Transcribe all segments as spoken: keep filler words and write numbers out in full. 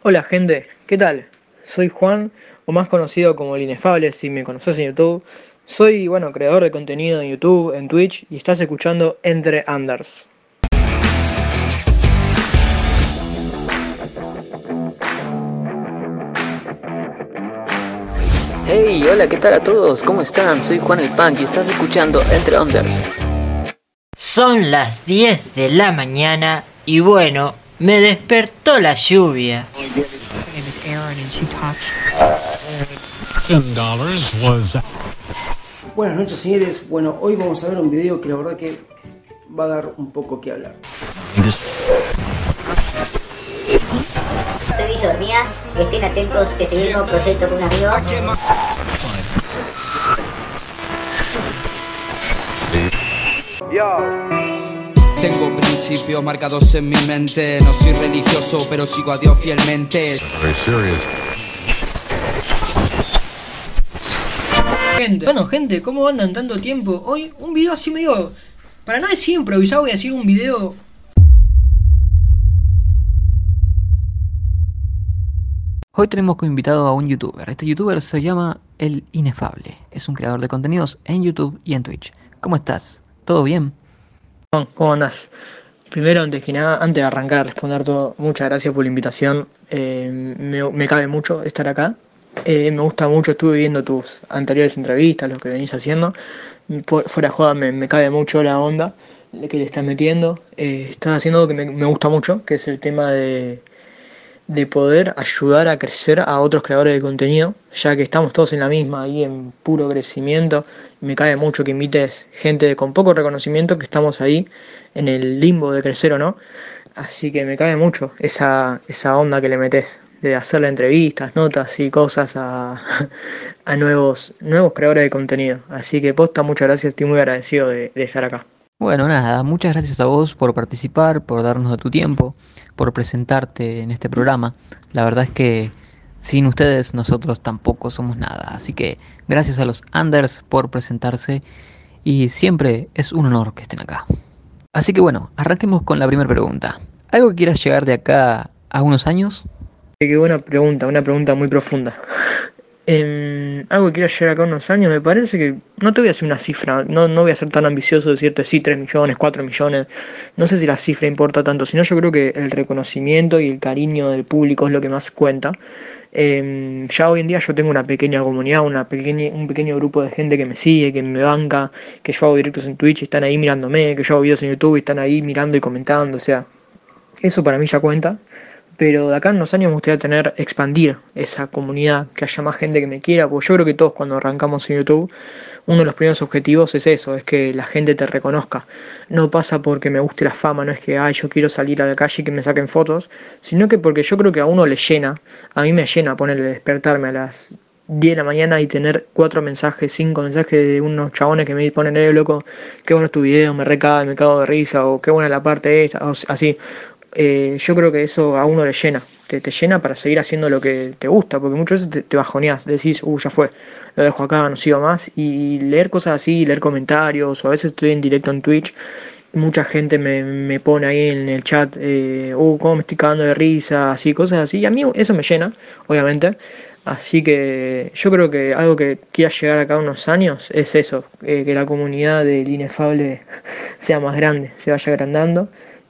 Hola gente, ¿qué tal? Soy Juan, o más conocido como el Inefable si me conoces en YouTube. Soy, bueno, creador de contenido en YouTube, en Twitch, y estás escuchando Entre Anders. Hey, hola, ¿qué tal a todos? ¿Cómo están? Soy Juan el Punk y estás escuchando Entre Unders. Son las diez de la mañana y bueno, me despertó la lluvia. Buenas noches, señores. Bueno, hoy vamos a ver un video que la verdad que va a dar un poco que hablar. Soy Villa Dormía y estén atentos que seguir un nuevo proyecto con un amigo. Tengo principios marcados en mi mente. No soy religioso, pero sigo a Dios fielmente. Gente, bueno gente, ¿cómo andan tanto tiempo? Hoy un video así medio, para no decir improvisado, voy a decir un video. Hoy tenemos como invitado a un youtuber. Este youtuber se llama El Inefable. Es un creador de contenidos en YouTube y en Twitch. ¿Cómo estás? ¿Todo bien? ¿Cómo andás? Primero, antes que nada, antes de arrancar a responder todo, muchas gracias por la invitación. Eh, me, me cabe mucho estar acá. Eh, me gusta mucho, estuve viendo tus anteriores entrevistas, lo que venís haciendo. Fuera de joda, me, me cabe mucho la onda que le estás metiendo. Eh, estás haciendo algo que me, me gusta mucho, que es el tema de, de poder ayudar a crecer a otros creadores de contenido, ya que estamos todos en la misma, ahí en puro crecimiento. Me cabe mucho que invites gente con poco reconocimiento, que estamos ahí en el limbo de crecer o no. Así que me cabe mucho esa, esa onda que le metes, de hacerle entrevistas, notas y cosas a, a nuevos, nuevos creadores de contenido. Así que posta, muchas gracias, estoy muy agradecido de, de estar acá. Bueno, nada, muchas gracias a vos por participar, por darnos de tu tiempo, por presentarte en este programa. La verdad es que sin ustedes nosotros tampoco somos nada. Así que gracias a los Anders por presentarse y siempre es un honor que estén acá. Así que bueno, arranquemos con la primera pregunta. ¿Algo que quieras llegar de acá a unos años? Qué buena pregunta, una pregunta muy profunda. Eh, algo que quiero llegar acá unos años, me parece que no te voy a decir una cifra, no, no voy a ser tan ambicioso de decirte sí, tres millones, cuatro millones, no sé si la cifra importa tanto, sino yo creo que el reconocimiento y el cariño del público es lo que más cuenta. Eh, ya hoy en día yo tengo una pequeña comunidad, una pequeña, un pequeño grupo de gente que me sigue, que me banca, que yo hago directos en Twitch y están ahí mirándome, que yo hago videos en YouTube y están ahí mirando y comentando, o sea, eso para mí ya cuenta. Pero de acá en unos años me gustaría tener, expandir esa comunidad, que haya más gente que me quiera, porque yo creo que todos cuando arrancamos en YouTube, uno de los primeros objetivos es eso, es que la gente te reconozca. No pasa porque me guste la fama, no es que, ay, yo quiero salir a la calle y que me saquen fotos, sino que porque yo creo que a uno le llena, a mí me llena ponerle despertarme a las diez de la mañana y tener cuatro mensajes, cinco mensajes de unos chabones que me ponen, eh, loco, qué bueno es tu video, me recae, me cago de risa, o qué buena la parte esta, o así. Eh, yo creo que eso a uno le llena, te, te llena para seguir haciendo lo que te gusta, porque muchas veces te, te bajoneás, decís, uh, ya fue, lo dejo acá, no sigo más, y leer cosas así, leer comentarios, o a veces estoy en directo en Twitch, mucha gente me, me pone ahí en el chat, eh, uh, cómo me estoy cagando de risa, así, cosas así, y a mí eso me llena, obviamente. Así que yo creo que algo que quiera llegar acá unos años es eso, eh, que la comunidad del Inefable sea más grande, se vaya agrandando,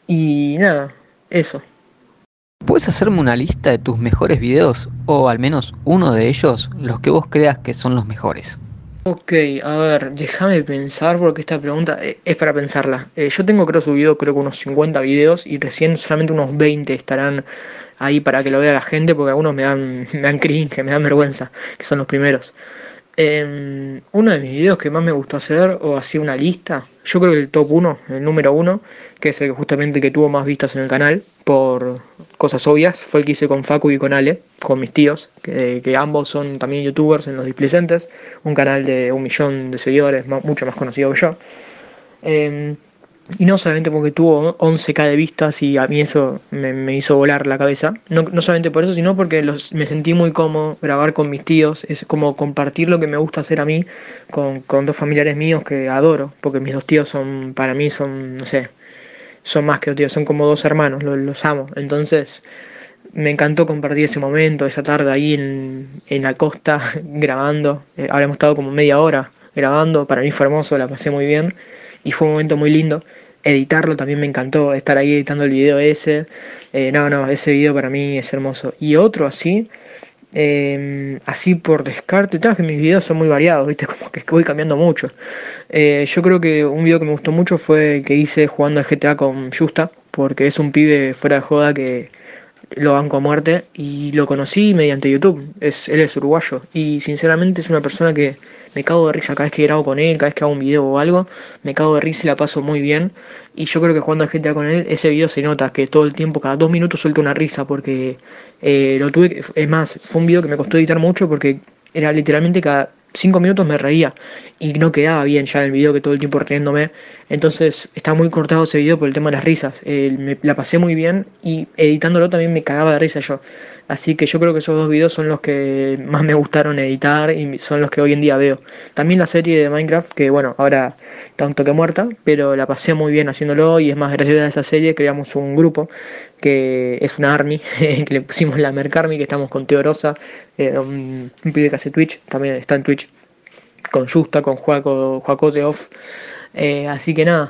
y nada. Eso. ¿Puedes hacerme una lista de tus mejores videos? O al menos uno de ellos, los que vos creas que son los mejores. Ok, a ver, déjame pensar porque esta pregunta eh, es para pensarla. Eh, yo tengo creo subido creo que unos cincuenta videos y recién solamente unos veinte estarán ahí para que lo vea la gente porque algunos me dan, me dan cringe, me dan vergüenza, que son los primeros. Eh, uno de mis videos que más me gustó hacer, o así una lista, yo creo que el top uno, el número uno, que es el que justamente que tuvo más vistas en el canal, por cosas obvias, fue el que hice con Facu y con Ale, con mis tíos, que, que ambos son también youtubers en Los Displicentes, un canal de un millón de seguidores, más, mucho más conocido que yo. Eh, Y no solamente porque tuvo once ka de vistas y a mí eso me, me hizo volar la cabeza. No, no solamente por eso, sino porque los, me sentí muy cómodo grabar con mis tíos. Es como compartir lo que me gusta hacer a mí con, con dos familiares míos que adoro. Porque mis dos tíos son, para mí son, no sé, son más que dos tíos, son como dos hermanos, los, los amo. Entonces me encantó compartir ese momento, esa tarde ahí en, en la costa grabando. Eh, habremos estado como media hora grabando, para mí fue hermoso, la pasé muy bien y fue un momento muy lindo. Editarlo también me encantó, estar ahí editando el video ese. Eh, no, no, ese video para mí es hermoso. Y otro así, eh, así por descarte, tal, que mis videos son muy variados, ¿viste? Como que voy cambiando mucho. Eh, yo creo que un video que me gustó mucho fue el que hice jugando al G T A con Justa, porque es un pibe fuera de joda que lo banco a muerte y lo conocí mediante YouTube. Es, él es uruguayo y sinceramente es una persona que me cago de risa cada vez que grabo con él, cada vez que hago un video o algo, me cago de risa y la paso muy bien. Y yo creo que jugando al G T A con él, ese video se nota que todo el tiempo, cada dos minutos suelto una risa porque eh, lo tuve que, es más, fue un video que me costó editar mucho porque era literalmente cada cinco minutos me reía y no quedaba bien ya en el video que todo el tiempo riéndome. Entonces está muy cortado ese video por el tema de las risas. Eh, me la pasé muy bien y editándolo también me cagaba de risa yo. Así que yo creo que esos dos videos son los que más me gustaron editar y son los que hoy en día veo. También la serie de Minecraft, que bueno, ahora está un toque muerta, pero la pasé muy bien haciéndolo y es más, gracias a esa serie creamos un grupo que es una army, que le pusimos la Mercarmy, que estamos con Teorosa, eh, un, un pibe que hace Twitch, también está en Twitch, con Justa, con Juaco, Juacote Off. Eh, así que nada,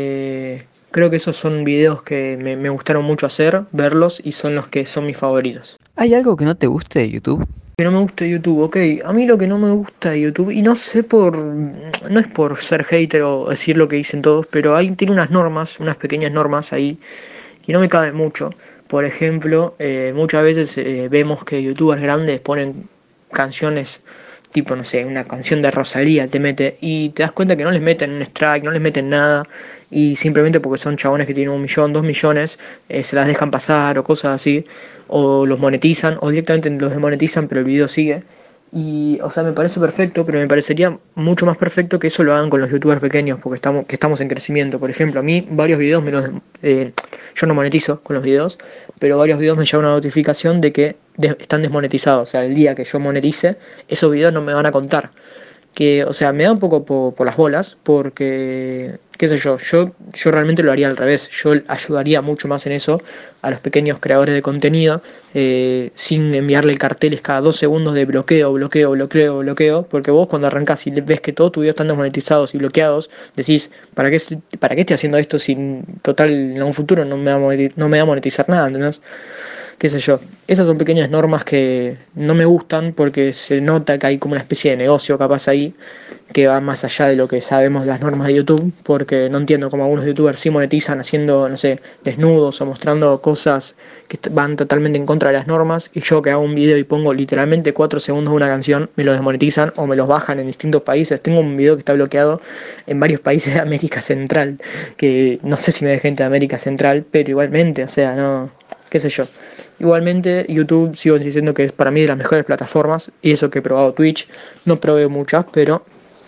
eh, creo que esos son videos que me, me gustaron mucho hacer, verlos, y son los que son mis favoritos. ¿Hay algo que no te guste de YouTube? Que no me gusta YouTube, ok. A mí lo que no me gusta de YouTube, y no sé por... no es por ser hater o decir lo que dicen todos, pero hay, tiene unas normas, unas pequeñas normas ahí, que no me caben mucho. Por ejemplo, eh, muchas veces eh, vemos que youtubers grandes ponen canciones tipo, no sé, una canción de Rosalía te mete y te das cuenta que no les meten un strike, no les meten nada y simplemente porque son chabones que tienen un millón, dos millones, eh, se las dejan pasar o cosas así, o los monetizan o directamente los desmonetizan pero el video sigue. Y, o sea, me parece perfecto, pero me parecería mucho más perfecto que eso lo hagan con los youtubers pequeños, porque estamos, que estamos en crecimiento. Por ejemplo, a mí varios videos me los... Eh, yo no monetizo con los videos, pero varios videos me llega una notificación de que de, están desmonetizados. O sea, el día que yo monetice, esos videos no me van a contar. Que, o sea, me da un poco por, por las bolas, porque, qué sé yo, yo, yo realmente lo haría al revés. Yo ayudaría mucho más en eso a los pequeños creadores de contenido, eh, sin enviarle carteles cada dos segundos de bloqueo, bloqueo, bloqueo, bloqueo, porque vos cuando arrancás y ves que todos tus videos están desmonetizados y bloqueados, decís, ¿para qué, para qué estoy haciendo esto si total en un futuro no me va a monetizar, no me va a monetizar nada? ¿Entendés? Qué sé yo, esas son pequeñas normas que no me gustan porque se nota que hay como una especie de negocio capaz ahí que va más allá de lo que sabemos de las normas de YouTube, porque no entiendo cómo algunos youtubers sí monetizan haciendo, no sé, desnudos o mostrando cosas que van totalmente en contra de las normas, y yo que hago un video y pongo literalmente cuatro segundos de una canción, me lo desmonetizan o me los bajan en distintos países. Tengo un video que está bloqueado en varios países de América Central, que no sé si me de gente de América Central, pero igualmente, o sea, no, qué sé yo. Igualmente, YouTube sigo diciendo que es para mí de las mejores plataformas, y eso que he probado Twitch, no probé muchas, pero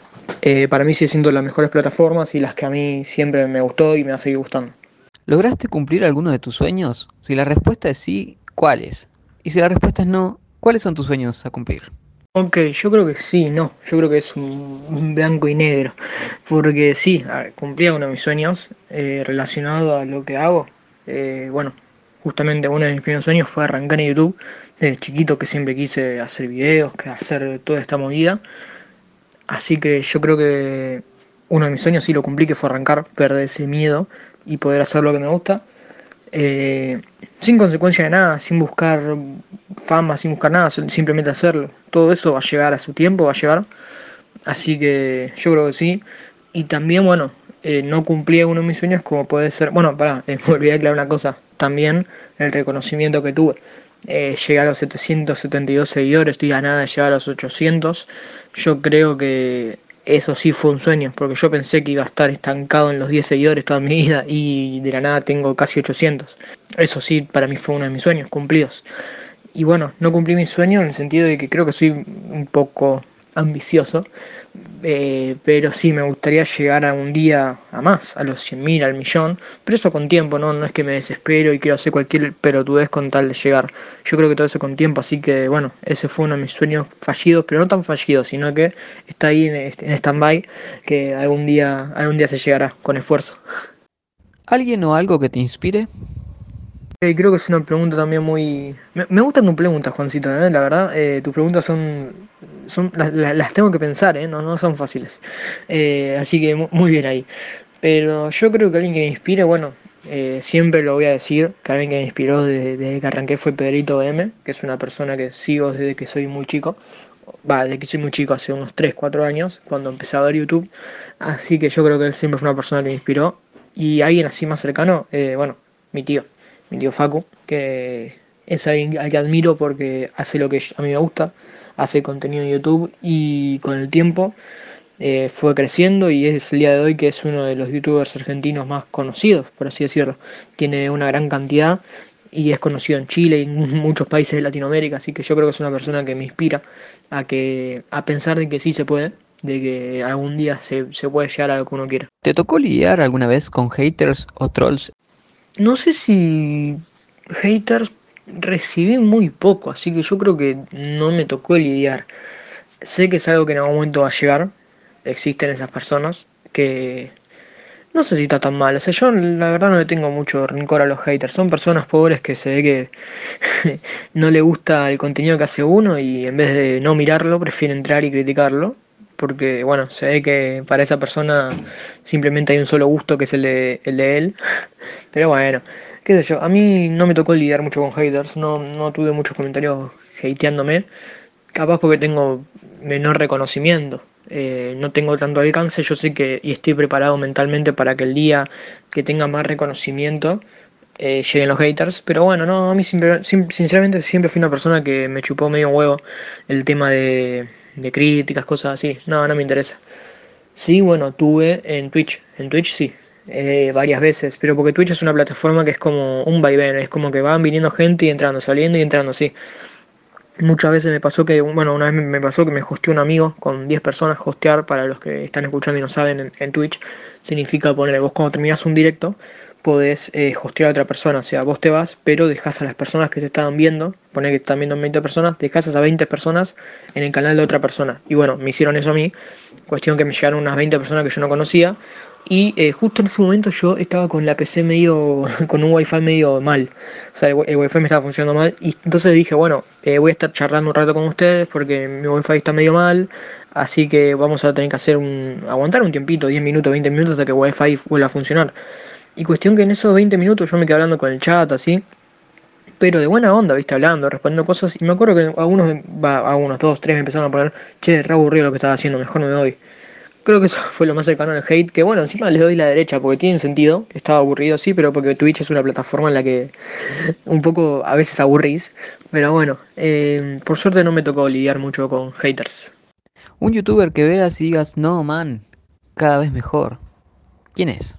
eh, para mí sigue siendo las mejores plataformas y las que a mí siempre me gustó y me va a seguir gustando. ¿Lograste cumplir alguno de tus sueños? Si la respuesta es sí, ¿cuáles? Y si la respuesta es no, ¿cuáles son tus sueños a cumplir? Ok, yo creo que sí, no, yo creo que es un, un blanco y negro, porque sí, a ver, cumplí uno de mis sueños eh, relacionado a lo que hago. Eh, bueno, justamente uno de mis primeros sueños fue arrancar en YouTube, desde chiquito que siempre quise hacer videos, que hacer toda esta movida. Así que yo creo que uno de mis sueños sí lo cumplí, que fue arrancar, perder ese miedo y poder hacer lo que me gusta. Eh, sin consecuencia de nada, sin buscar fama, sin buscar nada, simplemente hacerlo. Todo eso va a llegar a su tiempo, va a llegar. Así que yo creo que sí. Y también, bueno, eh, no cumplí uno de mis sueños como puede ser... Bueno, pará, eh, me olvidé de aclarar una cosa. También el reconocimiento que tuve. Eh, llegué a los setecientos setenta y dos seguidores, estoy a nada de llegar a los ochocientos. Yo creo que eso sí fue un sueño, porque yo pensé que iba a estar estancado en los diez seguidores toda mi vida y de la nada tengo casi ochocientos. Eso sí, para mí fue uno de mis sueños cumplidos. Y bueno, no cumplí mi sueño en el sentido de que creo que soy un poco ambicioso, eh, pero sí me gustaría llegar a un día a más, a los cien mil, al millón, pero eso con tiempo, ¿no? No es que me desespero y quiero hacer cualquier pelotudez con tal de llegar. Yo creo que todo eso con tiempo, así que bueno, ese fue uno de mis sueños fallidos, pero no tan fallidos, sino que está ahí en, en stand-by, que algún día, algún día se llegará con esfuerzo. ¿Alguien o algo que te inspire? Eh, creo que es una pregunta también muy... Me, me gustan tus preguntas, Juancito, ¿eh? La verdad, eh, tus preguntas son... son las, las- las tengo que pensar, ¿eh? No, no son fáciles. Eh, así que mu- muy bien ahí. Pero yo creo que alguien que me inspire, bueno, eh, siempre lo voy a decir, que alguien que me inspiró desde, desde que arranqué fue Pedrito M, que es una persona que sigo desde que soy muy chico. Va, desde que soy muy chico, hace unos tres cuatro años, cuando empecé a ver YouTube. Así que yo creo que él siempre fue una persona que me inspiró. Y alguien así más cercano, eh, bueno, mi tío, mi tío Facu, que es alguien al que admiro porque hace lo que a mí me gusta, hace contenido en YouTube y con el tiempo eh, fue creciendo y es el día de hoy que es uno de los youtubers argentinos más conocidos, por así decirlo. Tiene una gran cantidad y es conocido en Chile y en muchos países de Latinoamérica, así que yo creo que es una persona que me inspira a que a pensar de que sí se puede, de que algún día se, se puede llegar a lo que uno quiera. ¿Te tocó lidiar alguna vez con haters o trolls? No sé si haters recibí muy poco, así que yo creo que no me tocó lidiar. Sé que es algo que en algún momento va a llegar, existen esas personas que no sé si está tan mal. O sea, yo la verdad no le tengo mucho rencor a los haters. Son personas pobres que se ve que no le gusta el contenido que hace uno y en vez de no mirarlo, prefiere entrar y criticarlo. Porque, bueno, se ve que para esa persona simplemente hay un solo gusto que es el de, el de él. Pero bueno, qué sé yo. A mí no me tocó lidiar mucho con haters. No, no tuve muchos comentarios hateándome. Capaz porque tengo menor reconocimiento. Eh, no tengo tanto alcance, yo sé que y estoy preparado mentalmente para que el día que tenga más reconocimiento eh, lleguen los haters, pero bueno, no, a mí siempre, sim- sinceramente siempre fui una persona que me chupó medio huevo el tema de, de críticas, cosas así, no, no me interesa. Sí, bueno, tuve en Twitch, en Twitch sí, eh, varias veces, pero porque Twitch es una plataforma que es como un vaivén, es como que van viniendo gente y entrando, saliendo y entrando, sí. Muchas veces me pasó que, bueno, una vez me pasó que me hosteó un amigo con diez personas. Hostear, para los que están escuchando y no saben, en, en Twitch significa poner, vos cuando terminás un directo podés eh, hostear a otra persona, o sea, vos te vas, pero dejás a las personas que te estaban viendo, poner que están viendo veinte personas, dejás a esas veinte personas en el canal de otra persona. Y bueno, me hicieron eso a mí, cuestión que me llegaron unas veinte personas que yo no conocía. Y eh, justo en ese momento yo estaba con la P C medio, con un wifi medio mal. O sea, el, wi- el wifi me estaba funcionando mal. Y entonces dije, bueno, eh, voy a estar charlando un rato con ustedes porque mi wifi está medio mal. Así que vamos a tener que hacer un, aguantar un tiempito, diez minutos, veinte minutos hasta que el wifi vuelva a funcionar. Y cuestión que en esos veinte minutos yo me quedé hablando con el chat así. Pero de buena onda, viste, hablando, respondiendo cosas. Y me acuerdo que algunos, va, algunos, dos, tres me empezaron a poner, che, re aburrido lo que estaba haciendo, mejor no me voy. Creo que eso fue lo más cercano al hate, que bueno, encima les doy la derecha porque tienen sentido, estaba aburrido sí, pero porque Twitch es una plataforma en la que un poco a veces aburrís, pero bueno, eh, por suerte no me tocó lidiar mucho con haters. Un youtuber que veas y digas, no, man, cada vez mejor. ¿Quién es?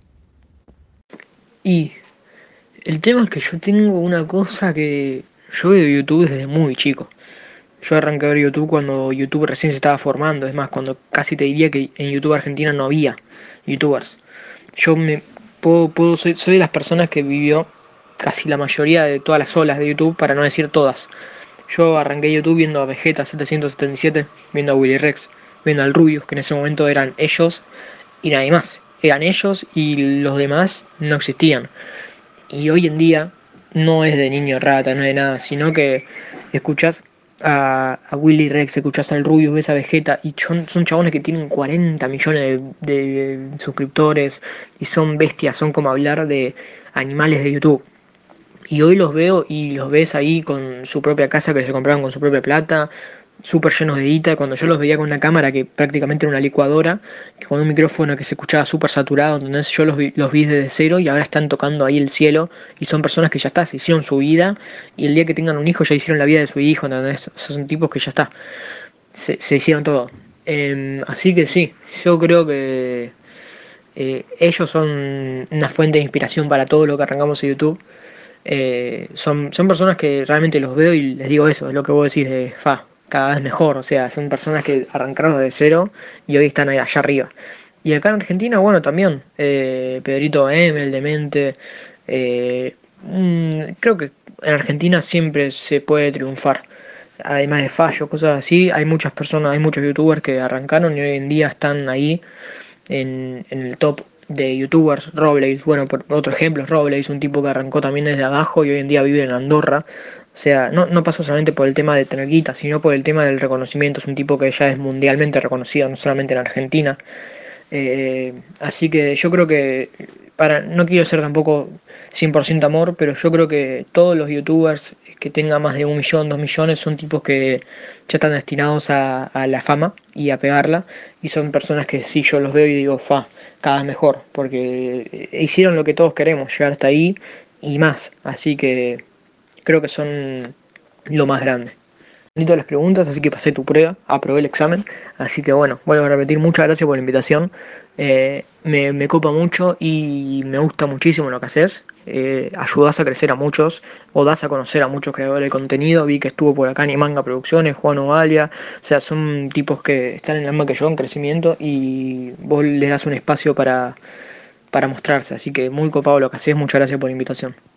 Y el tema es que yo tengo una cosa que yo veo YouTube desde muy chico. Yo arranqué a ver YouTube cuando YouTube recién se estaba formando, es más, cuando casi te diría que en YouTube Argentina no había YouTubers. Yo me puedo, puedo soy, soy de las personas que vivió casi la mayoría de todas las olas de YouTube, para no decir todas. Yo arranqué YouTube viendo a Vegeta setecientos setenta y siete, viendo a Willy Rex, viendo al Rubius, que en ese momento eran ellos y nadie más. Eran ellos y los demás no existían. Y hoy en día no es de niño rata, no es de nada, sino que escuchás a, a Willy Rex, escuchás al Rubius, ves a Vegeta y son, son chabones que tienen cuarenta millones de, de suscriptores y son bestias, son como hablar de animales de YouTube. Y hoy los veo y los ves ahí con su propia casa que se compraron con su propia plata, súper llenos de guita, cuando yo los veía con una cámara que prácticamente era una licuadora, con un micrófono que se escuchaba súper saturado, entonces yo los vi, los vi desde cero y ahora están tocando ahí el cielo y son personas que ya está, se hicieron su vida y el día que tengan un hijo ya hicieron la vida de su hijo, ¿entendés? O sea, son tipos que ya está, se, se hicieron todo. Eh, así que sí, yo creo que eh, ellos son una fuente de inspiración para todo lo que arrancamos en YouTube. Eh, son, son personas que realmente los veo y les digo eso, es lo que vos decís de Fa, cada vez mejor, o sea, son personas que arrancaron desde cero y hoy están ahí allá arriba. Y acá en Argentina, bueno, también, eh, Pedrito M, el Demente, eh, mm, creo que en Argentina siempre se puede triunfar. Además de fallos, cosas así, hay muchas personas, hay muchos youtubers que arrancaron y hoy en día están ahí en, en el top de youtubers. Robles, bueno, por otro ejemplo, Robles, un tipo que arrancó también desde abajo y hoy en día vive en Andorra. O sea, no, no pasa solamente por el tema de tener guita, sino por el tema del reconocimiento. Es un tipo que ya es mundialmente reconocido, no solamente en Argentina. Eh, así que yo creo que, para no quiero ser tampoco cien por ciento amor, pero yo creo que todos los youtubers que tengan más de un millón, dos millones, son tipos que ya están destinados a, a la fama y a pegarla. Y son personas que sí, yo los veo y digo, fa, cada vez mejor, porque hicieron lo que todos queremos, llegar hasta ahí y más. Así que creo que son lo más grande. Bonito las preguntas, así que pasé tu prueba, aprobé el examen, así que bueno, vuelvo a repetir, muchas gracias por la invitación. eh, me, me copa mucho y me gusta muchísimo lo que haces. eh, ayudás a crecer a muchos, o das a conocer a muchos creadores de contenido. Vi que estuvo por acá Nimanga Producciones, Juan Ovalia, o sea, son tipos que están en la misma que yo, en crecimiento, y vos les das un espacio para, para mostrarse, así que muy copado lo que haces, muchas gracias por la invitación.